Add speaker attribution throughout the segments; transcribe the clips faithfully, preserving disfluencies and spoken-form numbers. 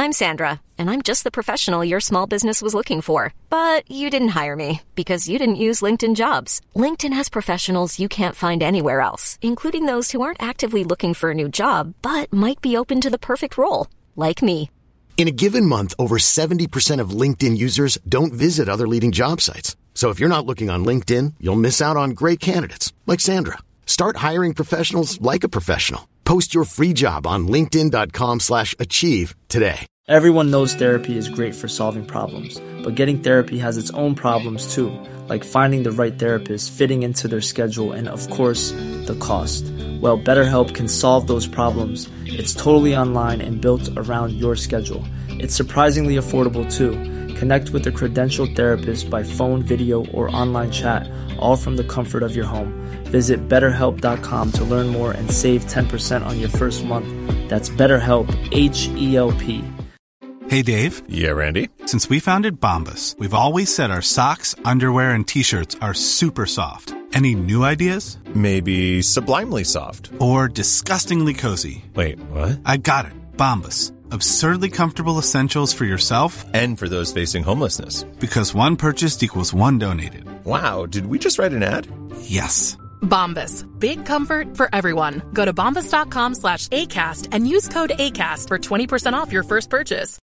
Speaker 1: I'm Sandra, and I'm just the professional your small business was looking for. But you didn't hire me because you didn't use LinkedIn Jobs. LinkedIn has professionals you can't find anywhere else, including those who aren't actively looking for a new job, but might be open to the perfect role, like me.
Speaker 2: In a given month, over seventy percent of LinkedIn users don't visit other leading job sites. So if you're not looking on LinkedIn, you'll miss out on great candidates like Sandra. Start hiring professionals like a professional. Post your free job on linkedin.com slash achieve today.
Speaker 3: Everyone knows therapy is great for solving problems, but getting therapy has its own problems too, like finding the right therapist, fitting into their schedule, and of course, the cost. Well, BetterHelp can solve those problems. It's totally online and built around your schedule. It's surprisingly affordable too. Connect with a credentialed therapist by phone, video, or online chat, all from the comfort of your home. Visit better help dot com to learn more and save ten percent on your first month. That's BetterHelp, H E L P.
Speaker 4: Hey, Dave.
Speaker 5: Yeah, Randy.
Speaker 4: Since we founded Bombas, we've always said our socks, underwear, and T-shirts are super soft. Any new ideas?
Speaker 5: Maybe sublimely soft.
Speaker 4: Or disgustingly cozy.
Speaker 5: Wait, what?
Speaker 4: I got it. Bombas. Absurdly comfortable essentials for yourself
Speaker 5: and for those facing homelessness.
Speaker 4: Because one purchased equals one donated.
Speaker 5: Wow, did we just write an ad?
Speaker 4: Yes.
Speaker 6: Bombas. Big comfort for everyone. Go to bombas.com slash ACAST and use code ACAST for twenty percent off your first purchase.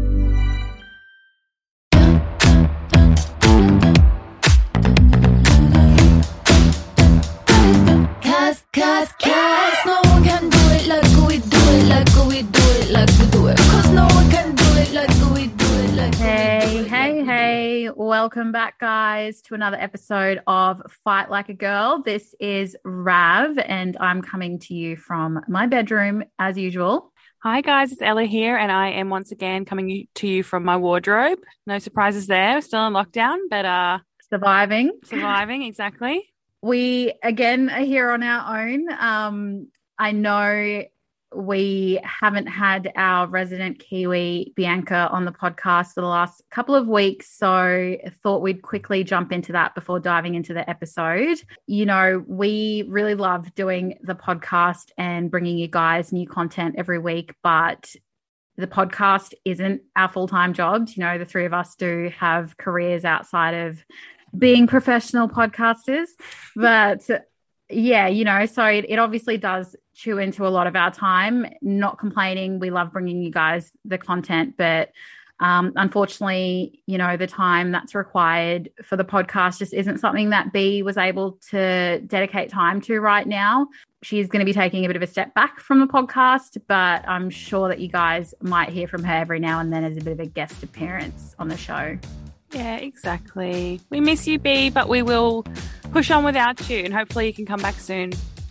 Speaker 7: Cause, cause, cause no one can do it like we do it, like we do it, like we do it. Cause no one can do it like we do it, like
Speaker 8: Hey, hey, hey. Welcome back, guys, to another episode of Fight Like a Girl. This is Rav, and I'm coming to you from my bedroom as usual.
Speaker 9: Hi, guys. It's Ella here, and I am once again coming to you from my wardrobe. No surprises there. Still in lockdown, but uh,
Speaker 8: surviving.
Speaker 9: Surviving, exactly.
Speaker 8: We, again, are here on our own. Um, I know we haven't had our resident Kiwi, Bianca, on the podcast for the last couple of weeks, so I thought we'd quickly jump into that before diving into the episode. You know, we really love doing the podcast and bringing you guys new content every week, but the podcast isn't our full-time jobs. You know, the three of us do have careers outside of being professional podcasters, but yeah, you know, so it, it obviously does chew into a lot of our time. Not complaining. We love bringing you guys the content, but um, unfortunately, you know, the time that's required for the podcast just isn't something that B was able to dedicate time to right now. She's going to be taking a bit of a step back from the podcast, but I'm sure that you guys might hear from her every now and then as a bit of a guest appearance on the show.
Speaker 9: Yeah, exactly. We miss you, B, but we will push on without you, and hopefully you can come back soon.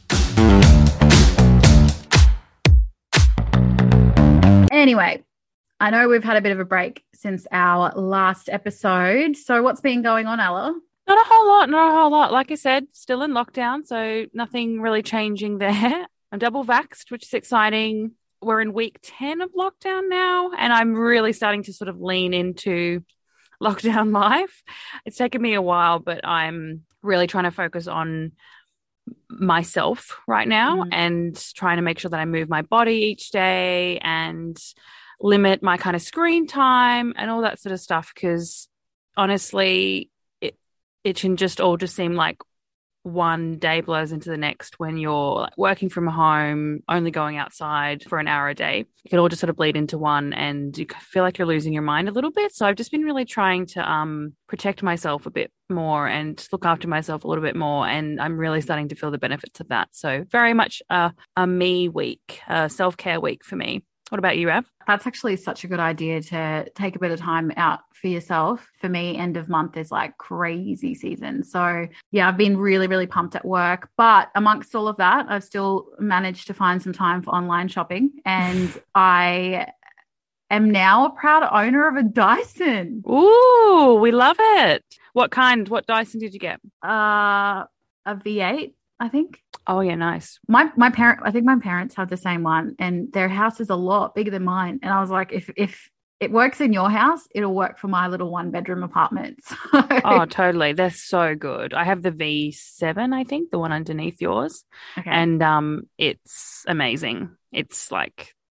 Speaker 8: Anyway, I know we've had a bit of a break since our last episode. So what's been going on, Ella?
Speaker 9: Not a whole lot, not a whole lot. Like I said, still in lockdown, so nothing really changing there. I'm double vaxxed, which is exciting. We're in week ten of lockdown now, and I'm really starting to sort of lean into lockdown life. It's taken me a while, but I'm really trying to focus on myself right now mm. and trying to make sure that I move my body each day and limit my kind of screen time and all that sort of stuff, because honestly it it can just all just seem like one day blurs into the next when you're like working from home, only going outside for an hour a day. It can all just sort of bleed into one, and you feel like you're losing your mind a little bit. So I've just been really trying to um, protect myself a bit more and look after myself a little bit more. And I'm really starting to feel the benefits of that. So very much a, a me week, a self-care week for me. What about you, Rav?
Speaker 8: That's actually such a good idea to take a bit of time out for yourself. For me, end of month is like crazy season. So yeah, I've been really, really pumped at work. But amongst all of that, I've still managed to find some time for online shopping. And I am now a proud owner of a Dyson.
Speaker 9: Ooh, we love it. What kind? What Dyson did you get?
Speaker 8: Uh, a V eight, I think.
Speaker 9: Oh yeah, nice.
Speaker 8: My my parent, I think my parents have the same one, and their house is a lot bigger than mine. And I was like, if if it works in your house, it'll work for my little one bedroom apartment. So.
Speaker 9: Oh, totally. They're so good. I have the V seven, I think, the one underneath yours,
Speaker 8: okay.
Speaker 9: and um, it's amazing. It's like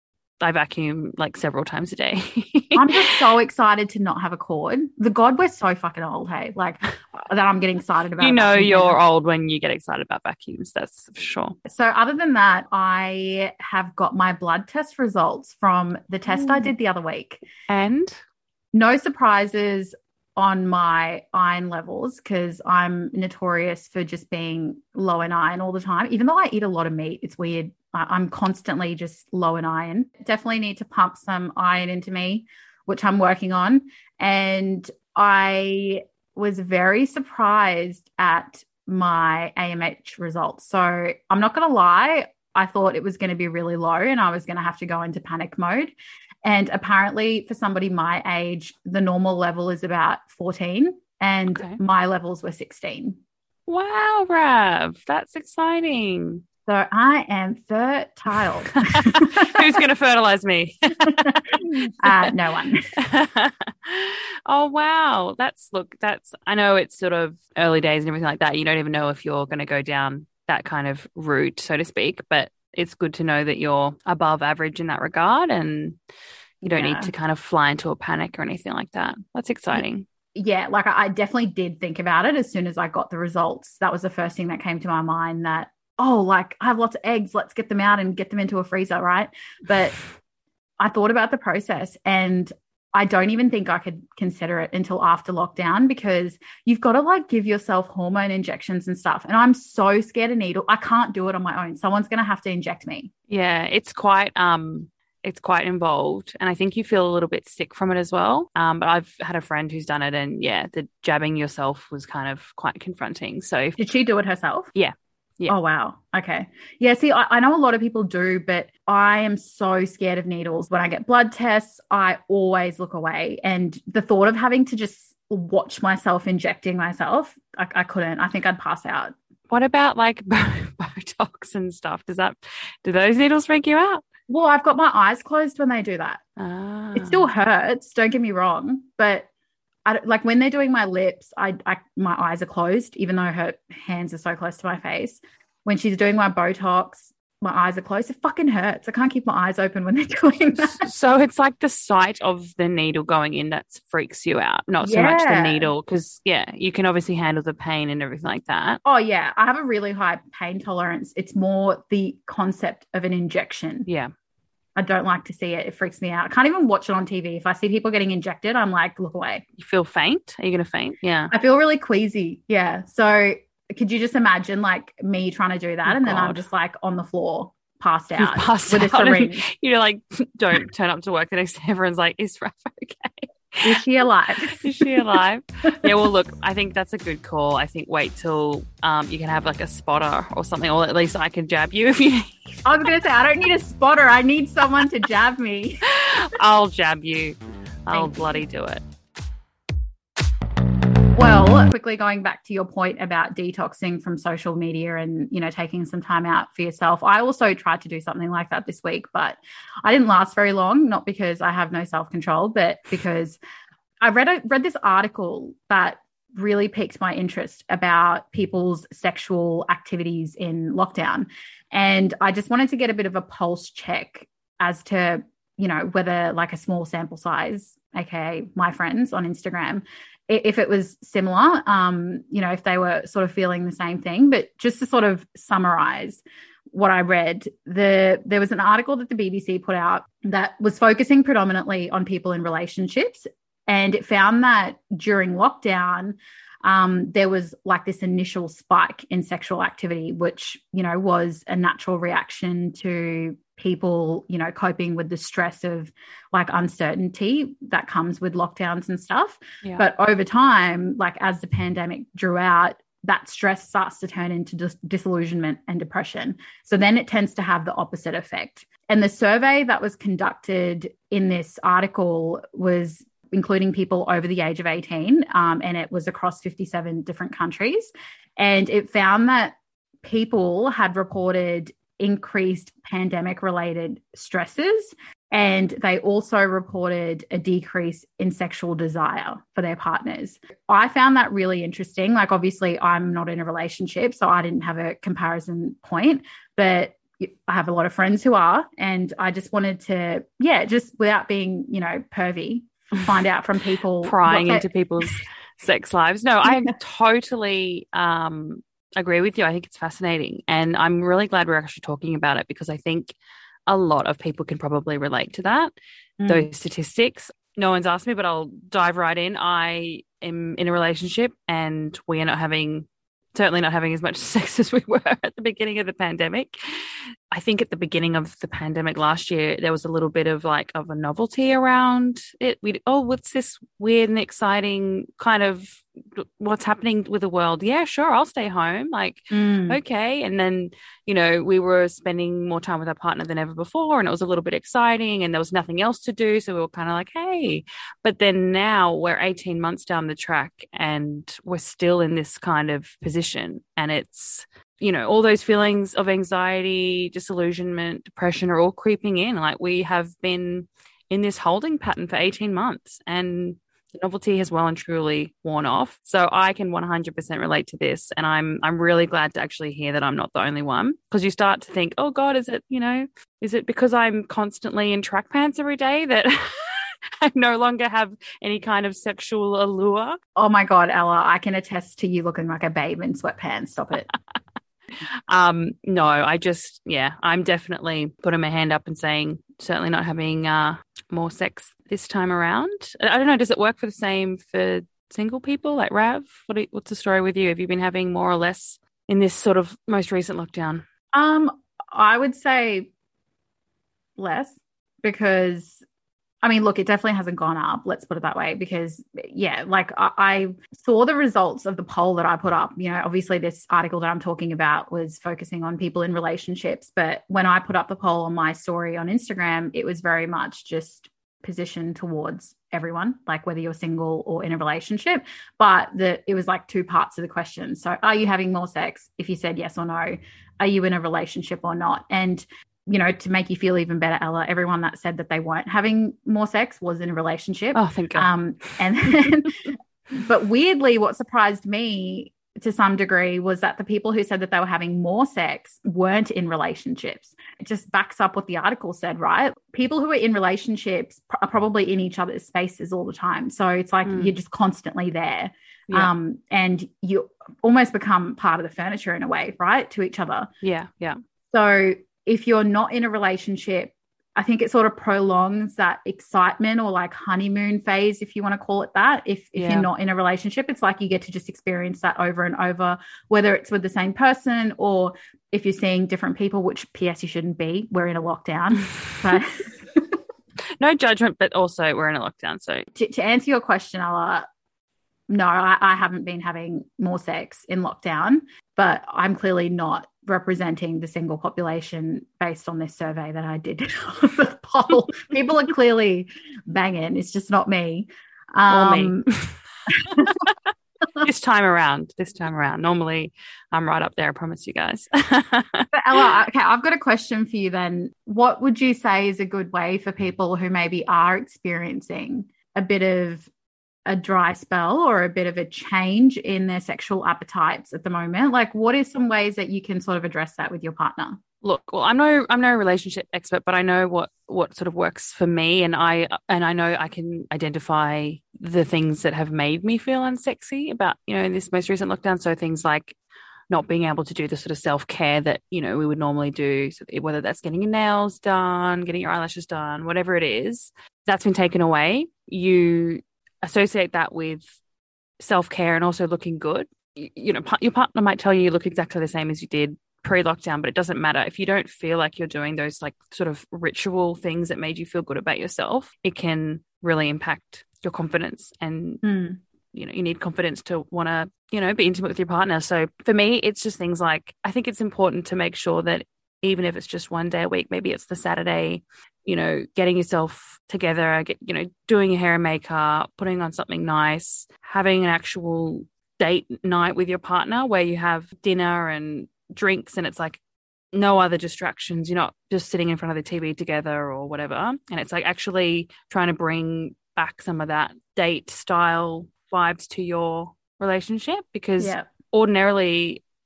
Speaker 9: I vacuum like several times a day.
Speaker 8: I'm just so excited to not have a cord. The God, we're so fucking old, hey? Like that I'm getting excited about.
Speaker 9: You know
Speaker 8: vacuum
Speaker 9: you're
Speaker 8: cleaner.
Speaker 9: old when you get excited about vacuums, that's for sure.
Speaker 8: So other than that, I have got my blood test results from the test I did the other week.
Speaker 9: And?
Speaker 8: No surprises on my iron levels because I'm notorious for just being low in iron all the time. Even though I eat a lot of meat, it's weird. I'm constantly just low in iron. Definitely need to pump some iron into me, which I'm working on. And I was very surprised at my A M H results. So I'm not going to lie. I thought it was going to be really low and I was going to have to go into panic mode. And apparently for somebody my age, the normal level is about fourteen and
Speaker 9: Okay.
Speaker 8: my levels were sixteen.
Speaker 9: Wow, Rav, that's exciting.
Speaker 8: So I am fertile.
Speaker 9: Who's going to fertilize me?
Speaker 8: uh, no one.
Speaker 9: Oh, wow. That's, look, that's, I know it's sort of early days and everything like that. You don't even know if you're going to go down that kind of route, so to speak, but it's good to know that you're above average in that regard and you don't
Speaker 8: Yeah.
Speaker 9: need to kind of fly into a panic or anything like that. That's exciting.
Speaker 8: Yeah, like I, I definitely did think about it as soon as I got the results. That was the first thing that came to my mind that, oh, like I have lots of eggs, let's get them out and get them into a freezer, right? But I thought about the process and I don't even think I could consider it until after lockdown because you've got to like give yourself hormone injections and stuff. And I'm so scared of needle. I can't do it on my own. Someone's going to have to inject me.
Speaker 9: Yeah, it's quite um it's quite involved and I think you feel a little bit sick from it as well. Um, but I've had a friend who's done it and yeah, the jabbing yourself was kind of quite confronting. So if,
Speaker 8: Did she do it herself?
Speaker 9: yeah. Yeah.
Speaker 8: Oh, wow. Okay. Yeah. See, I, I know a lot of people do, but I am so scared of needles. When I get blood tests, I always look away. And the thought of having to just watch myself injecting myself, I, I couldn't. I think I'd pass out.
Speaker 9: What about like Botox and stuff? Does that, do those needles freak you out?
Speaker 8: Well, I've got my eyes closed when they do that.
Speaker 9: Ah.
Speaker 8: It still hurts. Don't get me wrong. But I, like when they're doing my lips, I, I my eyes are closed, even though her hands are so close to my face. When she's doing my Botox, my eyes are closed. It fucking hurts. I can't keep my eyes open when they're doing that.
Speaker 9: So it's like the sight of the needle going in that freaks you out, not so much the
Speaker 8: Yeah.
Speaker 9: needle, because yeah, you can obviously handle the pain and everything like that.
Speaker 8: Oh, yeah. I have a really high pain tolerance. It's more the concept of an injection.
Speaker 9: Yeah.
Speaker 8: I don't like to see it. It freaks me out. I can't even watch it on T V. If I see people getting injected, I'm like, look away.
Speaker 9: You feel faint? Are you going to faint? Yeah.
Speaker 8: I feel really queasy. Yeah. So could you just imagine like me trying to do that
Speaker 9: Oh,
Speaker 8: and then I'm
Speaker 9: God.
Speaker 8: just like on the floor, passed
Speaker 9: You've
Speaker 8: out
Speaker 9: passed
Speaker 8: with a
Speaker 9: out and
Speaker 8: syringe.
Speaker 9: You're like, don't turn up to work the next day. Everyone's like, is Raph okay?
Speaker 8: Is she alive?
Speaker 9: Is she alive? Yeah, well, look, I think that's a good call. I think wait till um, you can have like a spotter or something, or at least I can jab you if you need.
Speaker 8: I was going to say, I don't need a spotter. I need someone to jab me.
Speaker 9: I'll jab you. I'll
Speaker 8: Thank you.
Speaker 9: bloody do it.
Speaker 8: Well, quickly going back to your point about detoxing from social media and, you know, taking some time out for yourself. I also tried to do something like that this week, but I didn't last very long, not because I have no self-control, but because I read a, read this article that really piqued my interest about people's sexual activities in lockdown. And I just wanted to get a bit of a pulse check as to, you know, whether like a small sample size, aka my friends on Instagram, if it was similar, um, you know, if they were sort of feeling the same thing. But just to sort of summarize what I read, the there was an article that the B B C put out that was focusing predominantly on people in relationships. And it found that during lockdown, um, there was like this initial spike in sexual activity, which, you know, was a natural reaction to people, you know, coping with the stress of like uncertainty that comes with lockdowns and stuff.
Speaker 9: Yeah.
Speaker 8: But over time, like as the pandemic drew out, that stress starts to turn into dis- disillusionment and depression. So then it tends to have the opposite effect. And the survey that was conducted in this article was including people over the age of eighteen, um, and it was across fifty-seven different countries. And it found that people had reported increased pandemic-related stresses, and they also reported a decrease in sexual desire for their partners. I found that really interesting. Like, obviously, I'm not in a relationship, so I didn't have a comparison point, but I have a lot of friends who are, and I just wanted to, yeah, just without being, you know, pervy, find out from people.
Speaker 9: Prying
Speaker 8: what
Speaker 9: into
Speaker 8: they-
Speaker 9: people's sex lives. No, I totally um, agree with you. I think it's fascinating. And I'm really glad we're actually talking about it because I think a lot of people can probably relate to that.
Speaker 8: Mm.
Speaker 9: Those statistics. No one's asked me, but I'll dive right in. I am in a relationship and we are not having, certainly not having as much sex as we were at the beginning of the pandemic. I think at the beginning of the pandemic last year, there was a little bit of like of a novelty around it. We oh, what's this weird and exciting kind of what's happening with the world? Yeah, sure, I'll stay home. Like,
Speaker 8: Mm.
Speaker 9: okay. And then, you know, we were spending more time with our partner than ever before, and it was a little bit exciting, and there was nothing else to do. So we were kind of like, hey. But then now we're eighteen months down the track, and we're still in this kind of position, and it's, you know, all those feelings of anxiety, disillusionment, depression are all creeping in. Like we have been in this holding pattern for eighteen months and the novelty has well and truly worn off. So I can one hundred percent relate to this. And I'm, I'm really glad to actually hear that I'm not the only one, because you start to think, oh God, is it, you know, is it because I'm constantly in track pants every day that I no longer have any kind of sexual allure?
Speaker 8: Oh my God, Ella, I can attest to you looking like a babe in sweatpants. Stop it.
Speaker 9: Um, no, I just, yeah, I'm definitely putting my hand up and saying, certainly not having uh, more sex this time around. I don't know, does it work for the same for single people like Rav? What are, what's the story with you? Have you been having more or less in this sort of most recent lockdown?
Speaker 8: Um, I would say less because, I mean, look, it definitely hasn't gone up. Let's put it that way. Because, yeah, like I, I saw the results of the poll that I put up. You know, obviously this article that I'm talking about was focusing on people in relationships. But when I put up the poll on my story on Instagram, it was very much just positioned towards everyone, like whether you're single or in a relationship. But the, it was like two parts of the question. So are you having more sex? If you said yes or no, are you in a relationship or not? And you know, to make you feel even better, Ella, everyone that said that they weren't having more sex was in a relationship.
Speaker 9: Oh, thank God.
Speaker 8: Um, and then, but weirdly, what surprised me to some degree was that the people who said that they were having more sex weren't in relationships. It just backs up what the article said, right? People who are in relationships are probably in each other's spaces all the time. So it's like mm. you're just constantly there. Yeah. Um, and you almost become part of the furniture in a way, right? To each other.
Speaker 9: Yeah, yeah.
Speaker 8: So if you're not in a relationship, I think it sort of prolongs that excitement or like honeymoon phase, if you want to call it that. If if
Speaker 9: Yeah.
Speaker 8: you're not in a relationship, it's like you get to just experience that over and over, whether it's with the same person or if you're seeing different people, which P S you shouldn't be. We're in a lockdown. But
Speaker 9: No judgment, but also we're in a lockdown. So
Speaker 8: to, to answer your question, Ella, no, I, I haven't been having more sex in lockdown, but I'm clearly not representing the single population based on this survey that I did. The poll. People are clearly banging. It's just not me. Um,
Speaker 9: or me. This time around, this time around. Normally I'm right up there, I promise you guys.
Speaker 8: But Ella, okay, I've got a question for you then. What would you say is a good way for people who maybe are experiencing a bit of a dry spell or a bit of a change in their sexual appetites at the moment? Like, what are some ways that you can sort of address that with your partner?
Speaker 9: Look, well, I'm no I'm no relationship expert, but I know what what sort of works for me, and I and I know I can identify the things that have made me feel unsexy about, you know, this most recent lockdown. So things like not being able to do the sort of self-care that, you know, we would normally do, so whether that's getting your nails done, getting your eyelashes done, whatever it is, that's been taken away. You associate that with self-care and also looking good. You, you know, your partner might tell you you look exactly the same as you did pre-lockdown, but it doesn't matter. If you don't feel like you're doing those like sort of ritual things that made you feel good about yourself, it can really impact your confidence. And,
Speaker 8: Mm.
Speaker 9: you know, you need confidence to want to, you know, be intimate with your partner. So for me, it's just things like, I think it's important to make sure that even if it's just one day a week, maybe it's the Saturday, you know, getting yourself together, get, you know, doing your hair and makeup, putting on something nice, having an actual date night with your partner where you have dinner and drinks and it's like no other distractions. You're not just sitting in front of the T V together or whatever. And it's like actually trying to bring back some of that date style vibes to your relationship, because
Speaker 8: Yeah.
Speaker 9: ordinarily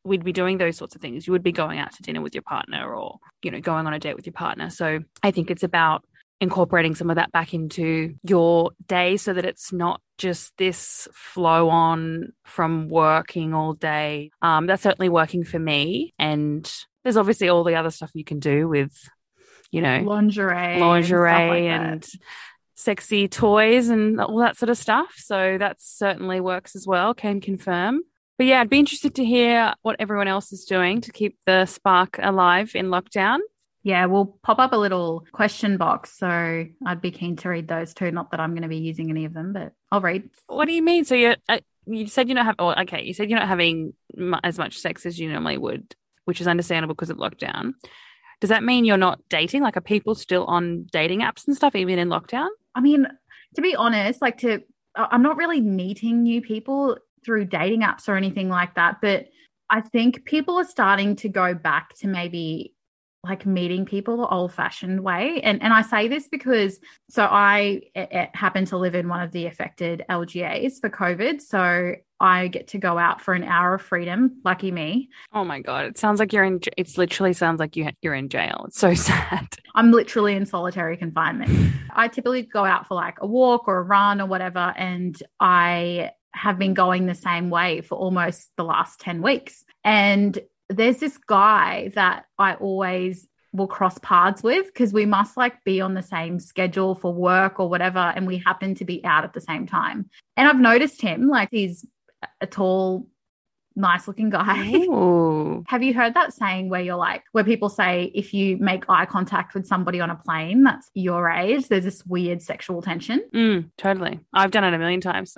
Speaker 9: we'd be doing those sorts of things. You would be going out to dinner with your partner or, you know, going on a date with your partner. So I think it's about incorporating some of that back into your day so that it's not just this flow on from working all day. Um, that's certainly working for me. And there's obviously all the other stuff you can do with, you know,
Speaker 8: lingerie,
Speaker 9: lingerie
Speaker 8: and,
Speaker 9: and sexy toys and all that sort of stuff. So that certainly works as well, can confirm. But yeah, I'd be interested to hear what everyone else is doing to keep the spark alive in lockdown.
Speaker 8: Yeah, we'll pop up a little question box. So I'd be keen to read those too. Not that I'm going to be using any of them, but I'll read.
Speaker 9: What do you mean? So you're, uh, you said you're not having, oh, okay, you said you're not having m- as much sex as you normally would, which is understandable because of lockdown. Does that mean you're not dating? Like, are people still on dating apps and stuff, even in lockdown?
Speaker 8: I mean, to be honest, like to, I'm not really meeting new people through dating apps or anything like that. But I think people are starting to go back to maybe like meeting people the old fashioned way. And and I say this because, so I it, it happen to live in one of the affected L G As for COVID. So I get to go out for an hour of freedom. Lucky me.
Speaker 9: Oh my God. It sounds like you're in, it's literally sounds like you, you're in jail. It's so sad.
Speaker 8: I'm literally in solitary confinement. I typically go out for like a walk or a run or whatever. And I have been going the same way for almost the last ten weeks. And there's this guy that I always will cross paths with because we must like be on the same schedule for work or whatever. And we happen to be out at the same time. And I've noticed him, like he's a tall, nice looking guy.
Speaker 9: Ooh.
Speaker 8: Have you heard that saying where you're like, where people say if you make eye contact with somebody on a plane that's your age, there's this weird sexual tension?
Speaker 9: Mm, totally. I've done it a million times.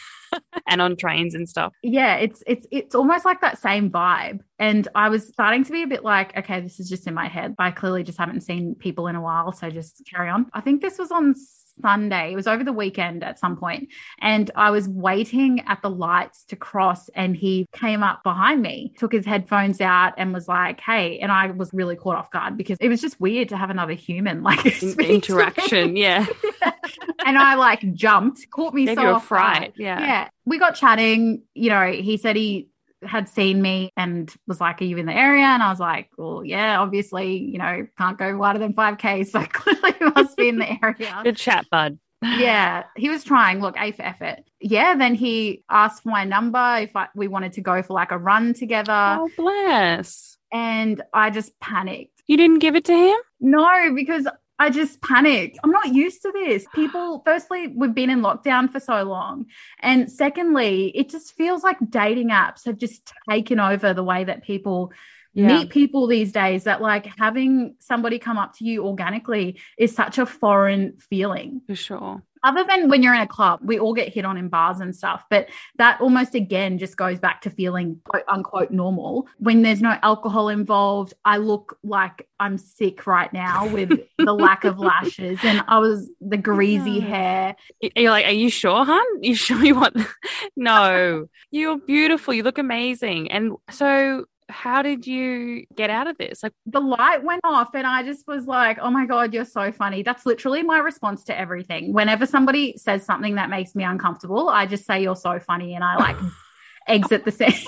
Speaker 9: And on trains and stuff.
Speaker 8: Yeah, it's it's it's almost like that same vibe. And I was starting to be a bit like, okay, this is just in my head. I clearly just haven't seen people in a while, so just carry on. I think this was on Sunday. It was over the weekend at some point. And I was waiting at the lights to cross and he came up behind me, took his headphones out and was like, hey. And I was really caught off guard because it was just weird to have another human like speak
Speaker 9: interaction. Yeah.
Speaker 8: yeah. And I like jumped, caught me
Speaker 9: Gave
Speaker 8: so
Speaker 9: you a
Speaker 8: off
Speaker 9: fright.
Speaker 8: guard.
Speaker 9: Yeah.
Speaker 8: Yeah. We got chatting. You know, he said he had seen me and was like, are you in the area? And I was like, well, yeah, obviously, you know, can't go wider than five K. So clearly must be in the area.
Speaker 9: Good chat, bud.
Speaker 8: Yeah, he was trying. Look, A for effort. Yeah, then he asked for my number if I, we wanted to go for like a run together.
Speaker 9: Oh, bless.
Speaker 8: And I just panicked.
Speaker 9: You didn't give it to him?
Speaker 8: No, because I just panicked. I'm not used to this. People, firstly, we've been in lockdown for so long. And secondly, it just feels like dating apps have just taken over the way that people yeah. meet people these days, that like having somebody come up to you organically is such a foreign feeling.
Speaker 9: For sure.
Speaker 8: Other than when you're in a club, we all get hit on in bars and stuff. But that almost, again, just goes back to feeling quote unquote normal. When there's no alcohol involved, I look like I'm sick right now with the lack of lashes and I was the greasy yeah. hair.
Speaker 9: You're like, are you sure, hon? You sure you want? No, you're beautiful. You look amazing. And so how did you get out of this? Like,
Speaker 8: the light went off and I just was like, oh my God, you're so funny. That's literally my response to everything. Whenever somebody says something that makes me uncomfortable, I just say, you're so funny. And I like exit the scene.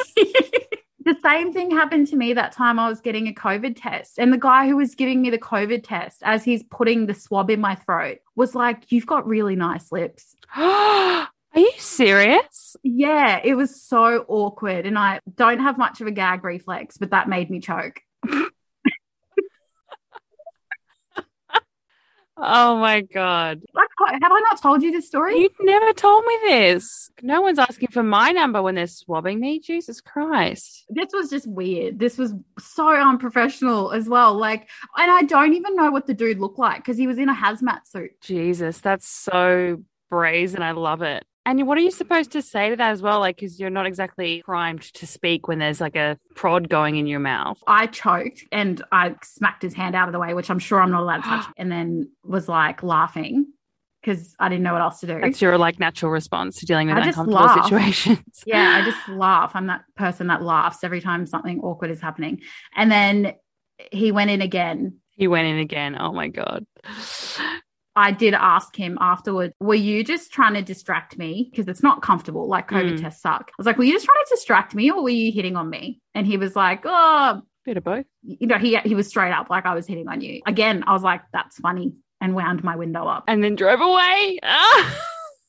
Speaker 8: The same thing happened to me that time I was getting a COVID test. And the guy who was giving me the COVID test, as he's putting the swab in my throat, was like, you've got really nice lips.
Speaker 9: Are you serious?
Speaker 8: Yeah, it was so awkward. And I don't have much of a gag reflex, but that made me choke.
Speaker 9: Oh, my God.
Speaker 8: Like, have I not told you this story?
Speaker 9: You've never told me this. No one's asking for my number when they're swabbing me. Jesus Christ.
Speaker 8: This was just weird. This was so unprofessional as well. Like, and I don't even know what the dude looked like because he was in a hazmat suit.
Speaker 9: Jesus, that's so brazen. I love it. And what are you supposed to say to that as well? Like, because you're not exactly primed to speak when there's like a prod going in your mouth.
Speaker 8: I choked and I smacked his hand out of the way, which I'm sure I'm not allowed to touch, and then was like laughing because I didn't know what else to do.
Speaker 9: That's your like natural response to dealing with
Speaker 8: I
Speaker 9: uncomfortable
Speaker 8: laugh.
Speaker 9: situations.
Speaker 8: Yeah, I just laugh. I'm that person that laughs every time something awkward is happening. And then he went in again.
Speaker 9: He went in again. Oh, my God.
Speaker 8: I did ask him afterwards, were you just trying to distract me? Because it's not comfortable. Like COVID
Speaker 9: Mm.
Speaker 8: tests suck. I was like, were you just trying to distract me or were you hitting on me? And he was like, oh,
Speaker 9: Bit of both.
Speaker 8: you know, he he was straight up like I was hitting on you. Again, I was like, that's funny, and wound my window up.
Speaker 9: And then drove away. Ah!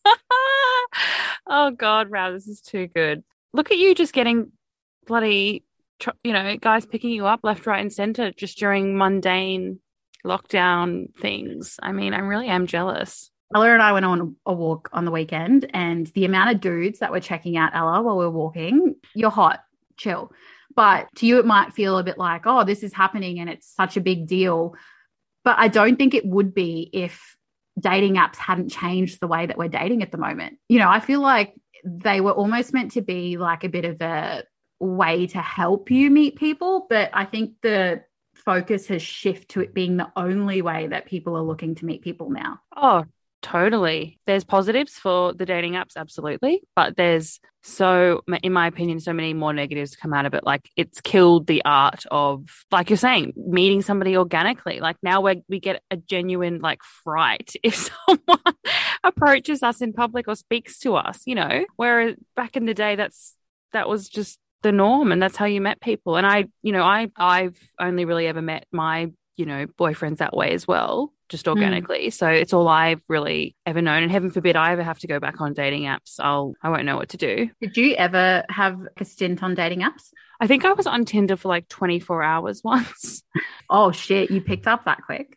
Speaker 9: Oh, God, wow, this is too good. Look at you just getting bloody, tr- you know, guys picking you up left, right, and center just during mundane lockdown things. I mean, I really am jealous.
Speaker 8: Ella and I went on a walk on the weekend, and the amount of dudes that were checking out Ella while we were walking, you're hot, chill. But to you, it might feel a bit like, oh, this is happening and it's such a big deal. But I don't think it would be if dating apps hadn't changed the way that we're dating at the moment. You know, I feel like they were almost meant to be like a bit of a way to help you meet people. But I think the focus has shifted to it being the only way that people are looking to meet people now.
Speaker 9: Oh, totally. There's positives for the dating apps, absolutely. But there's so, in my opinion, so many more negatives to come out of it. Like it's killed the art of, like you're saying, meeting somebody organically. Like now we we get a genuine like fright if someone approaches us in public or speaks to us, you know, whereas back in the day, that's, that was just the norm and that's how you met people. And I, you know, I, I've only really ever met my, you know, boyfriends that way as well, just organically. Mm. So it's all I've really ever known. And heaven forbid I ever have to go back on dating apps. I'll, I won't know what to do.
Speaker 8: Did you ever have a stint on dating apps?
Speaker 9: I think I was on Tinder for like twenty-four hours once.
Speaker 8: Oh shit, you picked up that quick.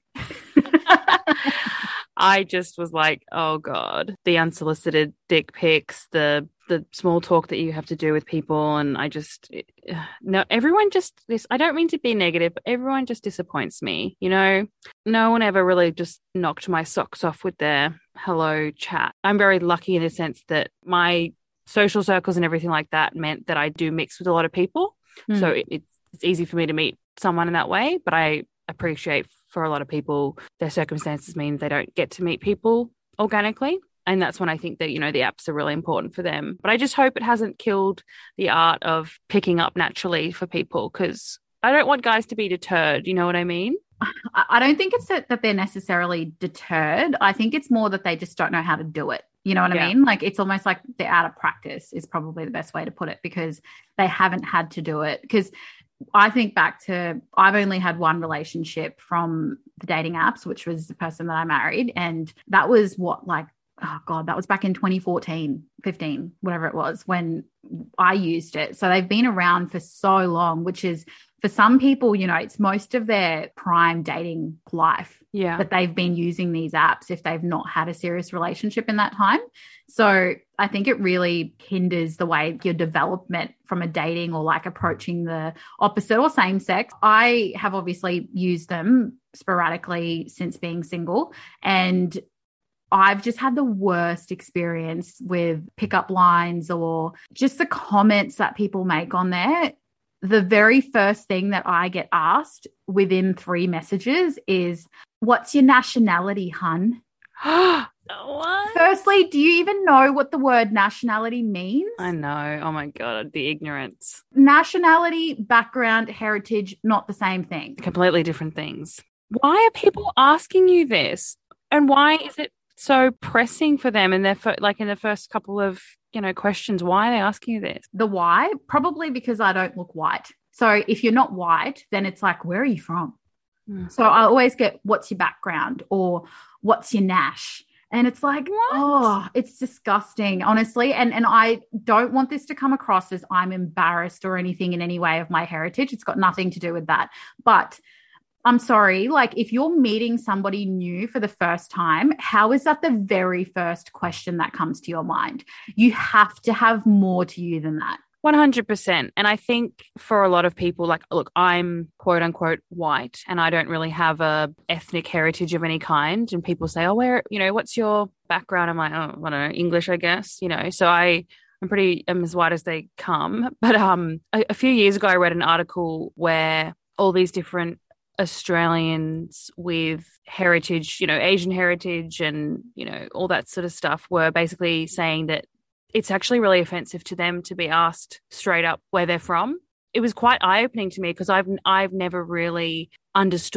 Speaker 9: I just was like, oh God, the unsolicited dick pics, the the small talk that you have to do with people. And I just, no, everyone just, this, I don't mean to be negative, but everyone just disappoints me. You know, no one ever really just knocked my socks off with their hello chat. I'm very lucky in a sense that my social circles and everything like that meant that I do mix with a lot of people. Mm. So it, it's easy for me to meet someone in that way, but I appreciate for a lot of people, their circumstances mean they don't get to meet people organically. And that's when I think that, you know, the apps are really important for them. But I just hope it hasn't killed the art of picking up naturally for people, because I don't want guys to be deterred. You know what I mean?
Speaker 8: I don't think it's that, that they're necessarily deterred. I think it's more that they just don't know how to do it. You know what yeah. I mean? Like it's almost like they're out of practice is probably the best way to put it, because they haven't had to do it. Because I think back to, I've only had one relationship from the dating apps, which was the person that I married. And that was what, like, oh God, that was back in twenty fourteen, fifteen, whatever it was when I used it. So they've been around for so long, which is for some people, you know, it's most of their prime dating life
Speaker 9: yeah.
Speaker 8: that they've been using these apps if they've not had a serious relationship in that time. So I think it really hinders the way your development from a dating or like approaching the opposite or same sex. I have obviously used them sporadically since being single, and I've just had the worst experience with pickup lines or just the comments that people make on there. The very first thing that I get asked within three messages is, what's your nationality, hun?
Speaker 9: What?
Speaker 8: Firstly, do you even know what the word nationality means?
Speaker 9: I know. Oh my God, the ignorance.
Speaker 8: Nationality, background, heritage, not the same thing.
Speaker 9: Completely different things. Why are people asking you this? And why is it so pressing for them in their fir- like in the first couple of, you know, questions? Why are they asking you this?
Speaker 8: The why? Probably because I don't look white. So if you're not white, then it's like, where are you from? Mm. So I always get, what's your background, or what's your nash? And it's like, what? Oh, it's disgusting, honestly. And and I don't want this to come across as I'm embarrassed or anything in any way of my heritage. It's got nothing to do with that. But I'm sorry, like if you're meeting somebody new for the first time, how is that the very first question that comes to your mind? You have to have more to you than that.
Speaker 9: one hundred percent. And I think for a lot of people, like, look, I'm quote unquote white and I don't really have a ethnic heritage of any kind. And people say, oh, where, you know, what's your background? I'm like, oh, I don't know, English, I guess, you know, so I, I'm pretty, I'm as white as they come. But um, a, a few years ago, I read an article where all these different Australians with heritage, you know, Asian heritage and, you know, all that sort of stuff were basically saying that it's actually really offensive to them to be asked straight up where they're from. It was quite eye-opening to me because I've I've never really understood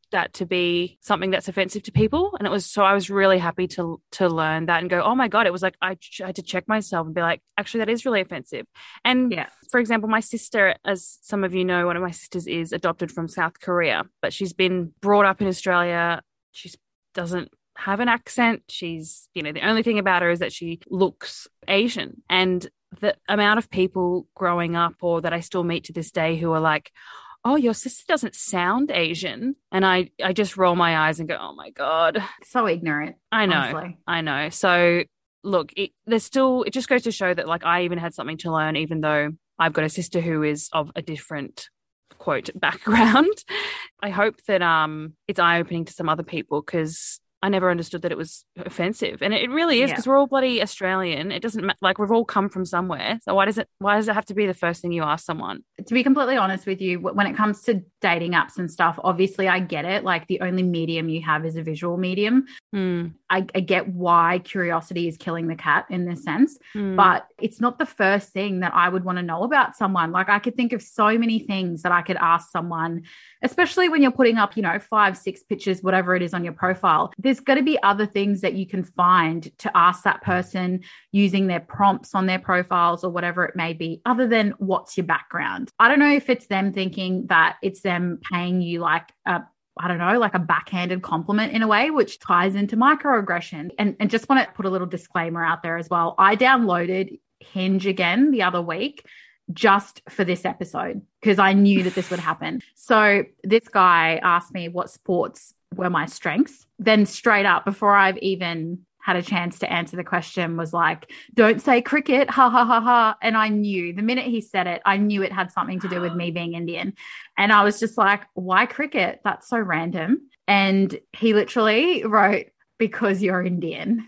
Speaker 9: that to be something that's offensive to people. And it was, so I was really happy to to learn that and go, oh my God, it was like, I, I had to check myself and be like, actually, that is really offensive. And
Speaker 8: Yeah.
Speaker 9: for example, my sister, as some of you know, one of my sisters is adopted from South Korea, but she's been brought up in Australia. She doesn't have an accent. She's, you know, the only thing about her is that she looks Asian. And the amount of people growing up or that I still meet to this day who are like, oh, your sister doesn't sound Asian. And I, I just roll my eyes and go, oh my God.
Speaker 8: So ignorant.
Speaker 9: I know.
Speaker 8: Honestly.
Speaker 9: I know. So look, it, there's still, it just goes to show that like I even had something to learn, even though I've got a sister who is of a different quote background. I hope that um it's eye-opening to some other people, because I never understood that it was offensive. And it really is, because
Speaker 8: Yeah.
Speaker 9: we're all bloody Australian. It doesn't matter. Like, we've all come from somewhere. So why does it, why does it have to be the first thing you ask someone?
Speaker 8: To be completely honest with you, when it comes to dating apps and stuff, obviously I get it. Like, the only medium you have is a visual medium.
Speaker 9: Mm.
Speaker 8: I, I get why curiosity is killing the cat in this sense,
Speaker 9: Mm.
Speaker 8: but it's not the first thing that I would want to know about someone. Like, I could think of so many things that I could ask someone, especially when you're putting up, you know, five, six pictures, whatever it is on your profile. There's got to be other things that you can find to ask that person using their prompts on their profiles or whatever it may be, other than what's your background. I don't know if it's them thinking that it's them paying you like a I don't know, like a backhanded compliment in a way, which ties into microaggression. And, and just want to put a little disclaimer out there as well. I downloaded Hinge again the other week just for this episode, because I knew that this would happen. So this guy asked me what sports were my strengths. Then straight up, before I've even had a chance to answer the question, was like, don't say cricket, ha, ha, ha, ha. And I knew the minute he said it, I knew it had something to do with me being Indian. And I was just like, why cricket? That's so random. And he literally wrote, because you're Indian.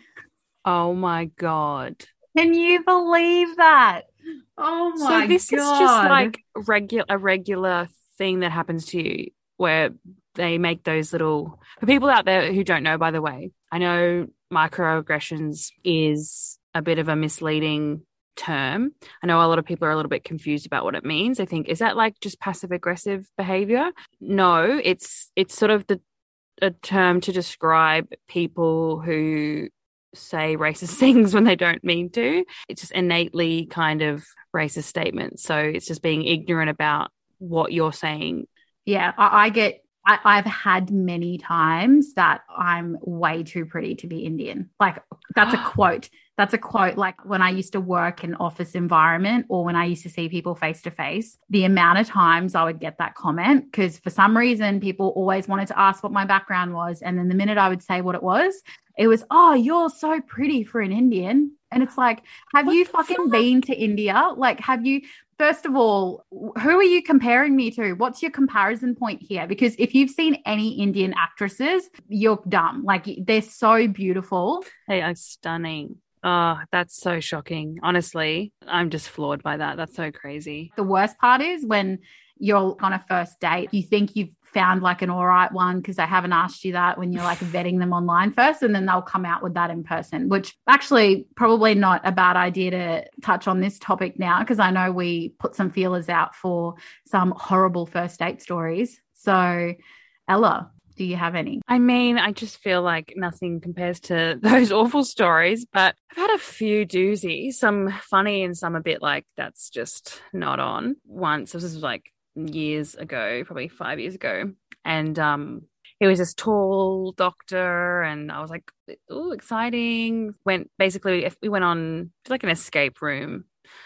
Speaker 9: Oh my God.
Speaker 8: Can you believe that? Oh my
Speaker 9: So this
Speaker 8: God.
Speaker 9: is just like regular, a regular thing that happens to you, where they make those little, for people out there who don't know, by the way, I know microaggressions is a bit of a misleading term. I know a lot of people are a little bit confused about what it means. I think, is that like just passive aggressive behavior? No, it's it's sort of the a term to describe people who say racist things when they don't mean to. It's just innately kind of racist statements. So it's just being ignorant about what you're saying.
Speaker 8: Yeah, I, I get I, I've had many times that I'm way too pretty to be Indian. Like, that's a quote. That's a quote. Like, when I used to work in office environment, or when I used to see people face to face, the amount of times I would get that comment, because for some reason people always wanted to ask what my background was. And then the minute I would say what it was, it was, oh, you're so pretty for an Indian. And it's like, have
Speaker 9: What
Speaker 8: you
Speaker 9: the
Speaker 8: fucking
Speaker 9: fuck?
Speaker 8: been to India? Like, have you, first of all, who are you comparing me to? What's your comparison point here? Because if you've seen any Indian actresses, you're dumb. Like, they're so beautiful.
Speaker 9: They are stunning. Oh, that's so shocking. Honestly, I'm just floored by that. That's so crazy.
Speaker 8: The worst part is when you're on a first date, you think you've found like an all right one because they haven't asked you that when you're like vetting them online first, and then they'll come out with that in person, which actually probably not a bad idea to touch on this topic now, because I know we put some feelers out for some horrible first date stories. So Ella, do you have any?
Speaker 9: I mean, I just feel like nothing compares to those awful stories, but I've had a few doozies, some funny and some a bit like, that's just not on. Once, this was like years ago, probably five years ago, and um, he was this tall doctor, and I was like, oh, exciting. Went, basically, if we went on like an escape room,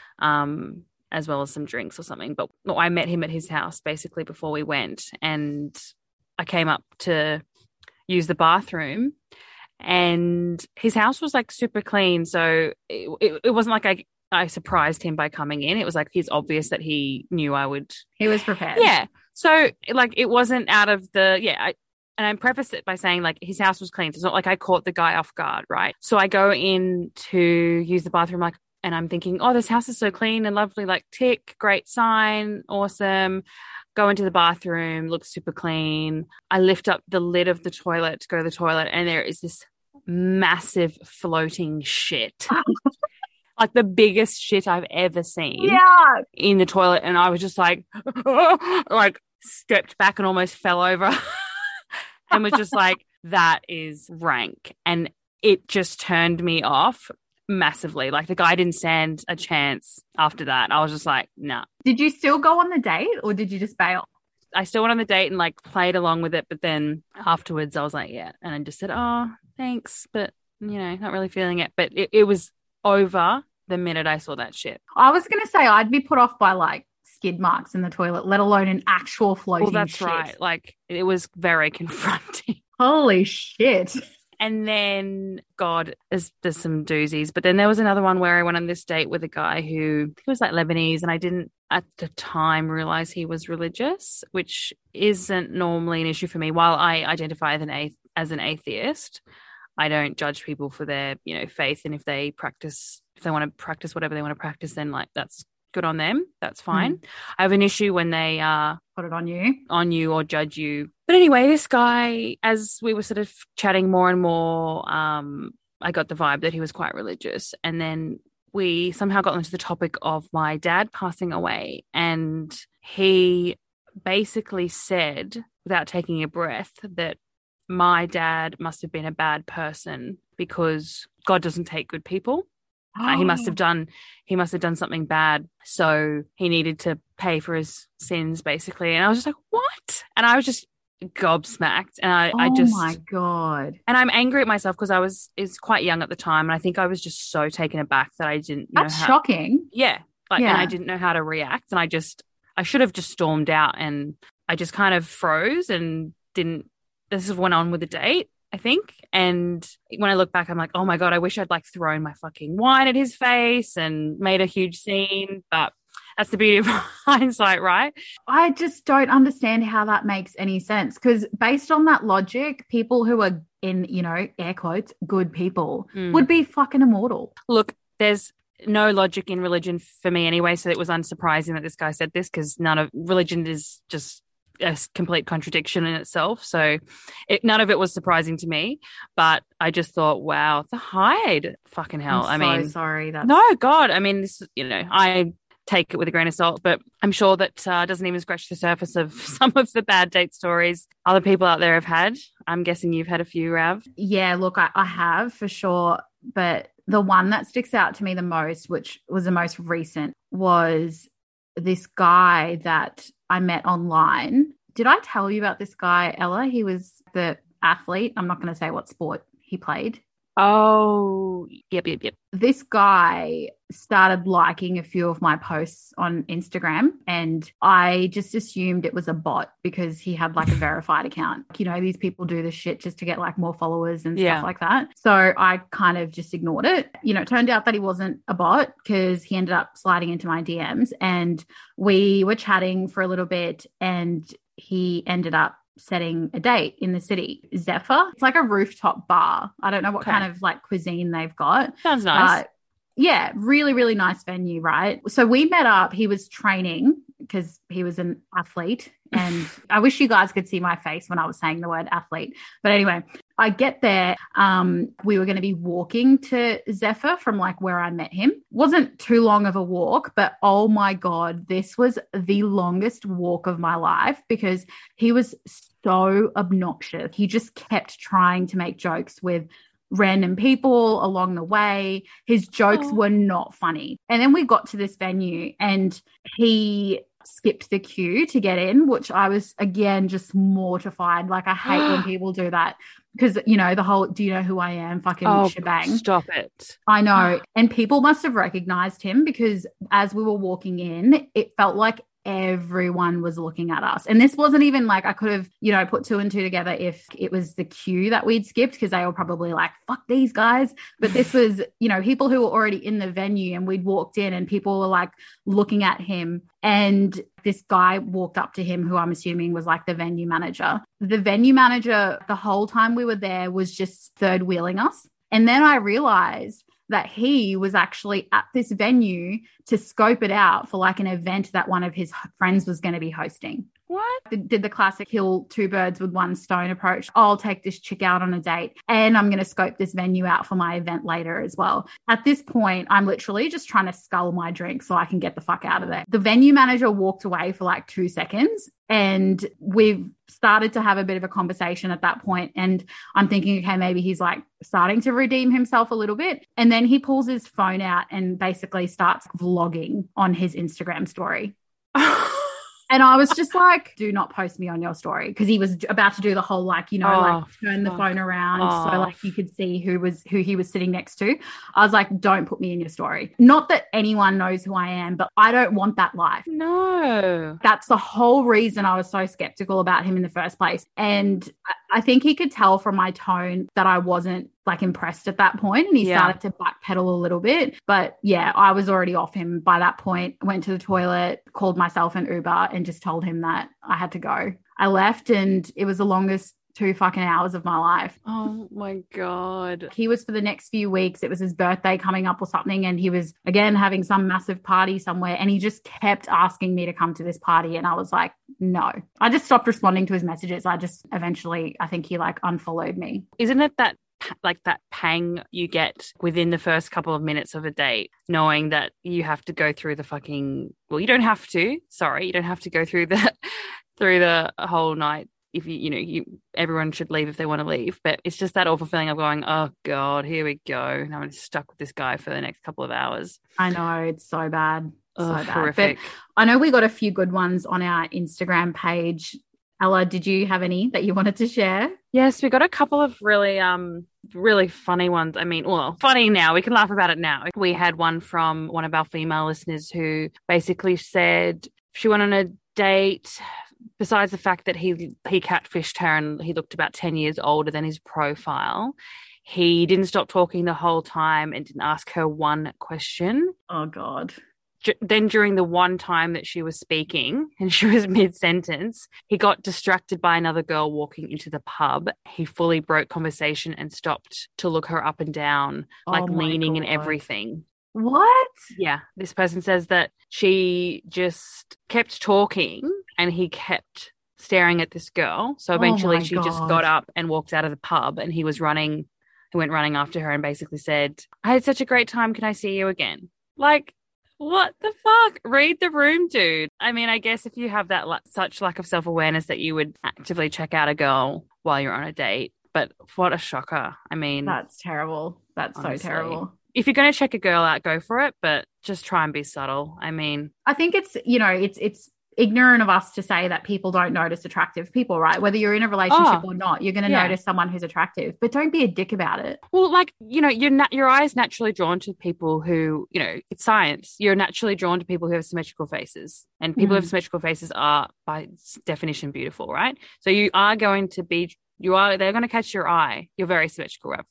Speaker 9: um, as well as some drinks or something, but no, I met him at his house basically before we went, and I came up to use the bathroom, and his house was like super clean. So it, it, it wasn't like I, I surprised him by coming in. It was like, it's obvious that he knew I would.
Speaker 8: He was prepared.
Speaker 9: Yeah. So like, it wasn't out of the, yeah. I, and I preface it by saying like his house was clean. So it's not like I caught the guy off guard. Right. So I go in to use the bathroom, like, and I'm thinking, oh, this house is so clean and lovely, like tick, great sign. Awesome. Go into the bathroom, looks super clean. I lift up the lid of the toilet to go to the toilet, and there is this massive floating shit. Like the biggest shit I've ever seen
Speaker 8: Yeah.
Speaker 9: in the toilet. And I was just like, like stepped back and almost fell over. and was just like, that is rank. And it just turned me off massively. Like the guy didn't stand a chance after that. I was just like, nah.
Speaker 8: Did you still go on the date or did you just bail?
Speaker 9: I still went on the date and like played along with it. But then afterwards I was like, yeah. And I just said, oh, thanks. But, you know, not really feeling it. But it, it was over the minute I saw that shit.
Speaker 8: I was going to say I'd be put off by like skid marks in the toilet, let alone an actual floating
Speaker 9: Well, that's
Speaker 8: shit.
Speaker 9: right. Like it was very confronting.
Speaker 8: Holy shit.
Speaker 9: And then, God, there's, there's some doozies. But then there was another one where I went on this date with a guy who he was like Lebanese, and I didn't at the time realize he was religious, which isn't normally an issue for me. While I identify as an, a- as an atheist, I don't judge people for their, you know, faith. And if they practice, if they want to practice whatever they want to practice, then like that's good on them. That's fine. Mm. I have an issue when they uh
Speaker 8: put it on you,
Speaker 9: on you or judge you. But anyway, this guy, as we were sort of chatting more and more, um, I got the vibe that he was quite religious. And then we somehow got into the topic of my dad passing away. And he basically said, without taking a breath, that my dad must have been a bad person because God doesn't take good people. Oh. Uh, he must have done, he must have done something bad. So he needed to pay for his sins, basically. And I was just like, what? And I was just gobsmacked. And I,
Speaker 8: oh
Speaker 9: I just,
Speaker 8: oh my God.
Speaker 9: And I'm angry at myself because I was, is quite young at the time. And I think I was just so taken aback that I didn't know
Speaker 8: That's
Speaker 9: how.
Speaker 8: shocking.
Speaker 9: Yeah. Like,
Speaker 8: yeah.
Speaker 9: And I didn't know how to react. And I just, I should have just stormed out, and I just kind of froze and didn't, this went on with the date, I think. And when I look back, I'm like, oh my God, I wish I'd like thrown my fucking wine at his face and made a huge scene. But that's the beauty of hindsight, right?
Speaker 8: I just don't understand how that makes any sense, because based on that logic, people who are in, you know, air quotes, good people mm. would be fucking immortal.
Speaker 9: Look, there's no logic in religion for me anyway, so it was unsurprising that this guy said this, because none of religion is just a complete contradiction in itself. So it, none of it was surprising to me, but I just thought, wow, the hide, fucking hell.
Speaker 8: I'm
Speaker 9: I
Speaker 8: so
Speaker 9: mean,
Speaker 8: sorry. That's...
Speaker 9: No, God. I mean, this, you know, I take it with a grain of salt, but I'm sure that uh, doesn't even scratch the surface of some of the bad date stories other people out there have had. I'm guessing you've had a few, Rav.
Speaker 8: Yeah, look, I, I have for sure. But the one that sticks out to me the most, which was the most recent, was this guy that I met online. Did I tell you about this guy, Ella? He was the athlete. I'm not going to say what sport he played.
Speaker 9: Oh, yep, yep, yep.
Speaker 8: This guy started liking a few of my posts on Instagram, and I just assumed it was a bot because he had like a verified account. You know, these people do this shit just to get like more followers and
Speaker 9: yeah.
Speaker 8: stuff like that. So I kind of just ignored it. You know, it turned out that he wasn't a bot because he ended up sliding into my D Ms, and we were chatting for a little bit, and he ended up setting a date in the city, Zephyr. It's like a rooftop bar. I don't know what okay. kind of like cuisine they've got.
Speaker 9: Sounds nice.
Speaker 8: Uh, yeah, really, really nice venue, right? So we met up. He was training because he was an athlete. And I wish you guys could see my face when I was saying the word athlete. But anyway, I get there. Um, we were going to be walking to Zephyr from like where I met him. Wasn't too long of a walk, but oh my God, this was the longest walk of my life because he was so obnoxious. He just kept trying to make jokes with random people along the way. His jokes oh. were not funny. And then we got to this venue and he skipped the queue to get in, which I was, again, just mortified. Like, I hate when people do that because, you know, the whole, do you know who I am? Fucking
Speaker 9: oh,
Speaker 8: shebang.
Speaker 9: Stop it.
Speaker 8: I know. And people must have recognized him because as we were walking in, it felt like everyone was looking at us. And this wasn't even like I could have, you know, put two and two together if it was the queue that we'd skipped because they were probably like, fuck these guys. But this was, you know, people who were already in the venue and we'd walked in and people were like looking at him. And this guy walked up to him who I'm assuming was like the venue manager. The venue manager, the whole time we were there, was just third wheeling us. And then I realized that he was actually at this venue to scope it out for like an event that one of his friends was going to be hosting.
Speaker 9: What?
Speaker 8: Did, did the classic kill two birds with one stone approach. I'll take this chick out on a date and I'm going to scope this venue out for my event later as well. At this point, I'm literally just trying to scull my drink so I can get the fuck out of there. The venue manager walked away for like two seconds and we've started to have a bit of a conversation at that point. And I'm thinking, okay, maybe he's like starting to redeem himself a little bit. And then he pulls his phone out and basically starts vlogging on his Instagram story. And I was just like, do not post me on your story, because he was about to do the whole like, you know, oh, like turn the fuck. phone around oh. so like you could see who was who he was sitting next to. I was like, don't put me in your story. Not that anyone knows who I am, but I don't want that life.
Speaker 9: No.
Speaker 8: That's the whole reason I was so skeptical about him in the first place. And I think he could tell from my tone that I wasn't like impressed at that point, and he yeah. started to backpedal a little bit. But yeah, I was already off him by that point. Went to the toilet, called myself an Uber and just told him that I had to go. I left and it was the longest two fucking hours of my life.
Speaker 9: Oh my God.
Speaker 8: He was for the next few weeks. It was his birthday coming up or something. And he was again having some massive party somewhere. And he just kept asking me to come to this party. And I was like, no. I just stopped responding to his messages. I just eventually, I think he like unfollowed me.
Speaker 9: Isn't it that like that pang you get within the first couple of minutes of a date, knowing that you have to go through the fucking, well, you don't have to, sorry, you don't have to go through the, through the whole night. If you, you know, you, everyone should leave if they want to leave, but it's just that awful feeling of going, oh God, here we go. Now I'm stuck with this guy for the next couple of hours.
Speaker 8: I know, it's so bad. So
Speaker 9: Ugh,
Speaker 8: bad.
Speaker 9: Horrific.
Speaker 8: But I know we got a few good ones on our Instagram page. Ella, did you have any that you wanted to share?
Speaker 9: Yes, we got a couple of really, um, really funny ones. I mean, well, funny now. We can laugh about it now. We had one from one of our female listeners who basically said she went on a date. Besides the fact that he he catfished her and he looked about ten years older than his profile, he didn't stop talking the whole time and didn't ask her one question.
Speaker 8: Oh, God.
Speaker 9: Then during the one time that she was speaking and she was mid-sentence, he got distracted by another girl walking into the pub. He fully broke conversation and stopped to look her up and down, like oh leaning God. and everything.
Speaker 8: What?
Speaker 9: Yeah. This person says that she just kept talking and he kept staring at this girl. So eventually
Speaker 8: oh
Speaker 9: she
Speaker 8: God.
Speaker 9: just got up and walked out of the pub, and he was running, he went running after her and basically said, I had such a great time. Can I see you again? Like, what the fuck? Read the room, dude. I mean, I guess if you have that la- such lack of self-awareness that you would actively check out a girl while you're on a date. But what a shocker. I mean.
Speaker 8: That's terrible. That's honestly. so terrible.
Speaker 9: If you're going to check a girl out, go for it, but just try and be subtle. I mean.
Speaker 8: I think it's, you know, it's it's ignorant of us to say that people don't notice attractive people, right? Whether you're in a relationship oh, or not, you're going to yeah. notice someone who's attractive, but don't be a dick about it.
Speaker 9: Well, like, you know, your na- your eyes naturally drawn to people who, you know, it's science. You're naturally drawn to people who have symmetrical faces, and people mm. who have symmetrical faces are by definition beautiful, right? So you are going to be, you are, they're going to catch your eye. You're very symmetrical, Rav.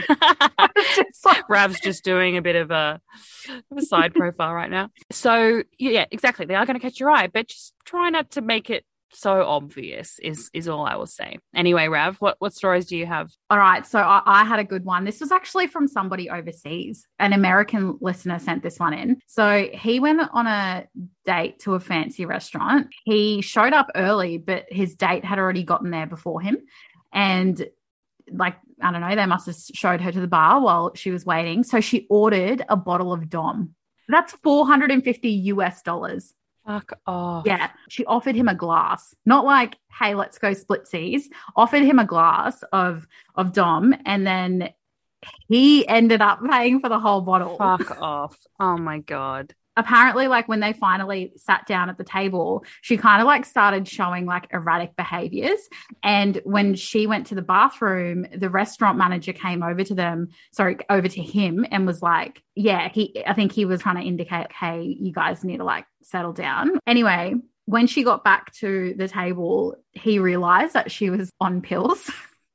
Speaker 9: Rav's just doing a bit of a, of a side profile right now. So yeah, exactly. They are going to catch your eye, but just try not to make it so obvious is is all I will say. Anyway, Rav, what, what stories do you have?
Speaker 8: All right. So I, I had a good one. This was actually from somebody overseas. An American listener sent this one in. So he went on a date to a fancy restaurant. He showed up early, but his date had already gotten there before him. And like, I don't know, they must have showed her to the bar while she was waiting. So she ordered a bottle of Dom. That's four hundred fifty U S dollars.
Speaker 9: Fuck off.
Speaker 8: Yeah. She offered him a glass, not like, hey, let's go splitsies. Offered him a glass of, of Dom, and then he ended up paying for the whole bottle.
Speaker 9: Fuck off. Oh my God.
Speaker 8: Apparently, like when they finally sat down at the table, she kind of like started showing like erratic behaviors. And when she went to the bathroom, the restaurant manager came over to them, sorry, over to him and was like, yeah, he, I think he was trying to indicate, hey, you guys need to like settle down. Anyway, when she got back to the table, he realized that she was on pills.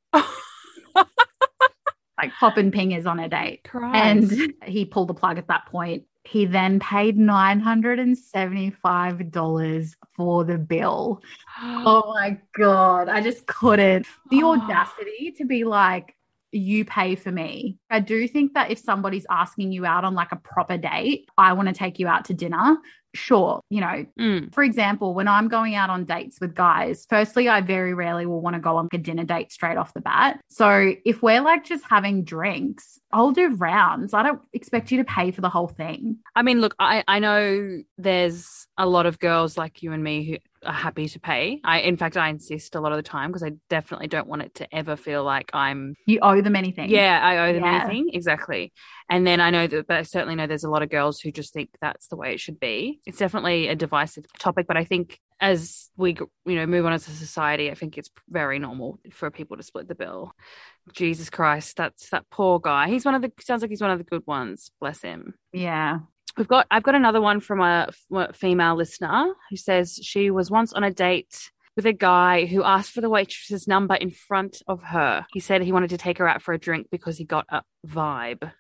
Speaker 8: Like popping pingers on a date.
Speaker 9: Christ.
Speaker 8: And he pulled the plug at that point. He then paid nine hundred seventy-five dollars for the bill. Oh my God. I just couldn't. The audacity to be like, you pay for me. I do think that if somebody's asking you out on like a proper date, I want to take you out to dinner. sure, you know,
Speaker 9: Mm.
Speaker 8: for example, when I'm going out on dates with guys, firstly, I very rarely will want to go on a dinner date straight off the bat. So if we're like just having drinks, I'll do rounds. I don't expect you to pay for the whole thing.
Speaker 9: I mean, look, I, I know there's a lot of girls like you and me who are happy to pay. I, in fact, I insist a lot of the time because I definitely don't want it to ever feel like I'm...
Speaker 8: You owe them anything.
Speaker 9: Yeah, I owe them
Speaker 8: Yeah.
Speaker 9: anything. Exactly. And then I know that, but I certainly know there's a lot of girls who just think that's the way it should be. It's definitely a divisive topic, but I think as we, you know, move on as a society, I think it's very normal for people to split the bill. Jesus Christ, that's that poor guy. He's one of the, sounds like he's one of the good ones. Bless him.
Speaker 8: Yeah.
Speaker 9: We've got, I've got another one from a, a female listener who says she was once on a date with a guy who asked for the waitress's number in front of her. He said he wanted to take her out for a drink because he got a vibe.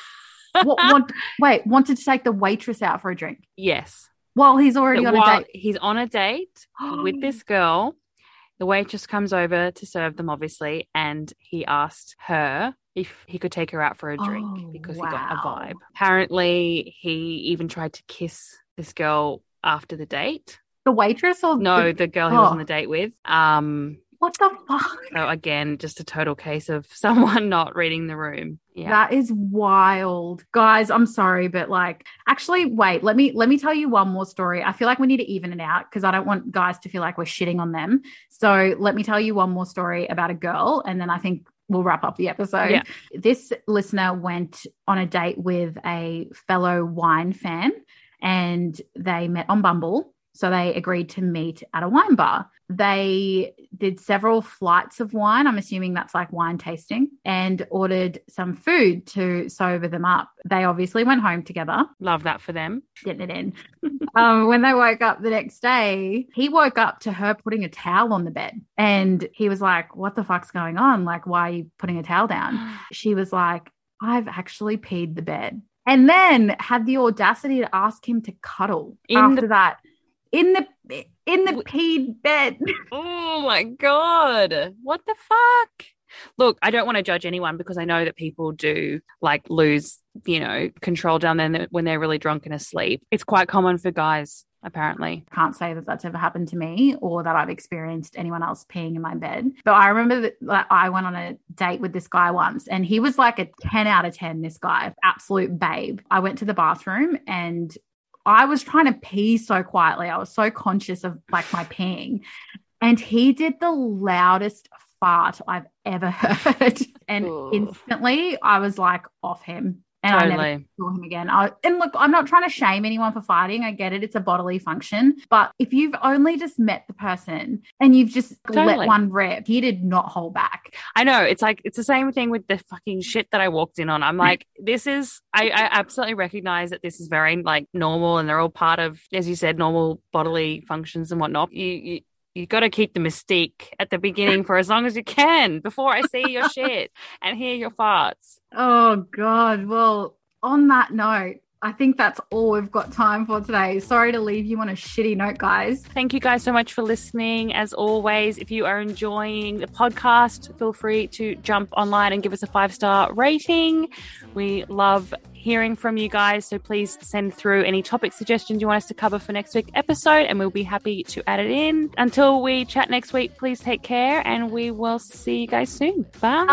Speaker 8: what, what, wait, wanted to take the waitress out for a drink
Speaker 9: Yes.
Speaker 8: while he's already
Speaker 9: That
Speaker 8: on
Speaker 9: while
Speaker 8: a date.
Speaker 9: He's on a date with this girl. The waitress comes over to serve them, obviously, and he asked her if he could take her out for a drink
Speaker 8: Oh,
Speaker 9: because he got a
Speaker 8: wow.
Speaker 9: vibe. Apparently, he even tried to kiss this girl after the date.
Speaker 8: The waitress or
Speaker 9: No,
Speaker 8: the,
Speaker 9: the girl he was
Speaker 8: Oh.
Speaker 9: on the date with. Um,
Speaker 8: what the fuck?
Speaker 9: so again, just a total case of someone not reading the room. Yeah.
Speaker 8: That is wild. Guys, I'm sorry, but like actually wait, let me let me tell you one more story. I feel like we need to even it out because I don't want guys to feel like we're shitting on them. So let me tell you one more story about a girl and then I think we'll wrap up the episode.
Speaker 9: Yeah.
Speaker 8: This listener went on a date with a fellow wine fan and they met on Bumble. So they agreed to meet at a wine bar. They did several flights of wine. I'm assuming that's like wine tasting, and ordered some food to sober them up. They obviously went home together.
Speaker 9: Love that for them.
Speaker 8: Getting it in. um, when they woke up the next day, he woke up to her putting a towel on the bed. And he was like, what the fuck's going on? Like, why are you putting a towel down? She was like, I've actually peed the bed. And then had the audacity to ask him to cuddle
Speaker 9: In
Speaker 8: after
Speaker 9: the-
Speaker 8: that. In the in the peed bed.
Speaker 9: Oh my God. What the fuck? Look, I don't want to judge anyone because I know that people do like lose, you know, control down there when they're really drunk and asleep. It's quite common for guys, apparently.
Speaker 8: Can't say that that's ever happened to me or that I've experienced anyone else peeing in my bed. But I remember that like, I went on a date with this guy once and he was like a ten out of ten, this guy, absolute babe. I went to the bathroom and I was trying to pee so quietly. I was so conscious of like my peeing. And he did the loudest fart I've ever heard. And
Speaker 9: Ooh.
Speaker 8: instantly I was like off him. And I never
Speaker 9: Totally.
Speaker 8: saw him again. I, and look, I'm not trying to shame anyone for farting. I get it. It's a bodily function. But if you've only just met the person and you've just
Speaker 9: Totally.
Speaker 8: let one rip, he did not hold back.
Speaker 9: I know. It's like, it's the same thing with the fucking shit that I walked in on. I'm like, this is, I, I absolutely recognize that this is very like normal and they're all part of, as you said, normal bodily functions and whatnot. You, you, you got to keep the mystique at the beginning for as long as you can before I see your shit and hear your farts.
Speaker 8: Oh, God. Well, on that note, I think that's all we've got time for today. Sorry to leave you on a shitty note, guys.
Speaker 9: Thank you guys so much for listening. As always, if you are enjoying the podcast, feel free to jump online and give us a five-star rating. We love hearing from you guys, so please send through any topic suggestions you want us to cover for next week's episode, and we'll be happy to add it in. Until we chat next week, please take care, and we will see you guys soon. Bye.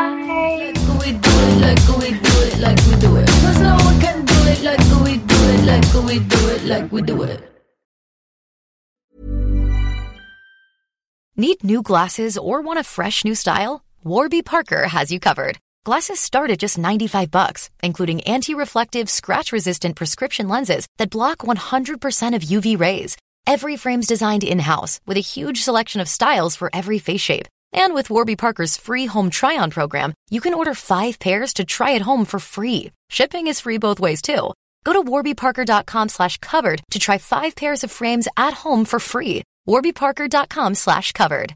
Speaker 8: Bye.
Speaker 7: Like we do it, like we do it, like we do it. 'Cause no one can do it like we do it, like we do it, like we do it.
Speaker 10: Need new glasses or want a fresh new style? Warby Parker has you covered. Glasses start at just ninety-five bucks, including anti-reflective, scratch-resistant prescription lenses that block one hundred percent of U V rays. Every frame's designed in-house with a huge selection of styles for every face shape. And with Warby Parker's free home try-on program, you can order five pairs to try at home for free. Shipping is free both ways, too. Go to warbyparker.com slash covered to try five pairs of frames at home for free. warbyparker.com slash covered.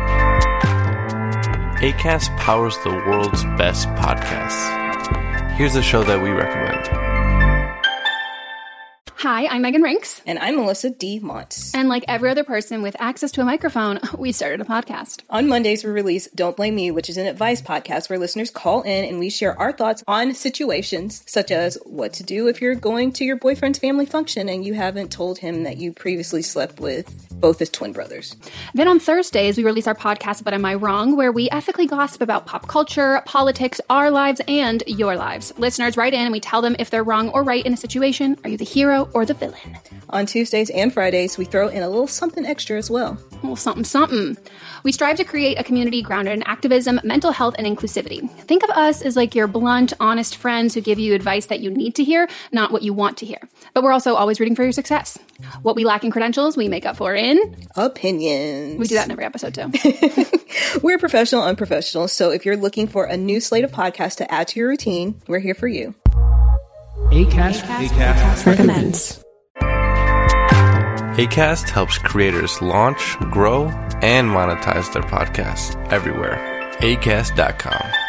Speaker 11: Acast powers the world's best podcasts. Here's a show that we recommend.
Speaker 12: Hi, I'm Megan Rinks.
Speaker 13: And I'm Melissa D. Montz.
Speaker 12: And like every other person with access to a microphone, we started a podcast.
Speaker 13: On Mondays, we release Don't Blame Me, which is an advice podcast where listeners call in and we share our thoughts on situations such as what to do if you're going to your boyfriend's family function and you haven't told him that you previously slept with both his twin brothers.
Speaker 12: Then on Thursdays, we release our podcast, But Am I Wrong?, where we ethically gossip about pop culture, politics, our lives, and your lives. Listeners write in and we tell them if they're wrong or right in a situation. Are you the hero or the villain?
Speaker 13: On Tuesdays and Fridays, we throw in a little something extra as well.
Speaker 12: A little something, something. We strive to create a community grounded in activism, mental health, and inclusivity. Think of us as like your blunt, honest friends who give you advice that you need to hear, not what you want to hear. But we're also always rooting for your success. What we lack in credentials, we make up for in...
Speaker 13: opinions.
Speaker 12: We do that in every episode, too.
Speaker 13: We're professional unprofessionals, so if you're looking for a new slate of podcasts to add to your routine, we're here for you.
Speaker 3: Acast,
Speaker 6: Acast, Acast recommends.
Speaker 11: Acast helps creators launch, grow, and monetize their podcasts everywhere. Acast dot com.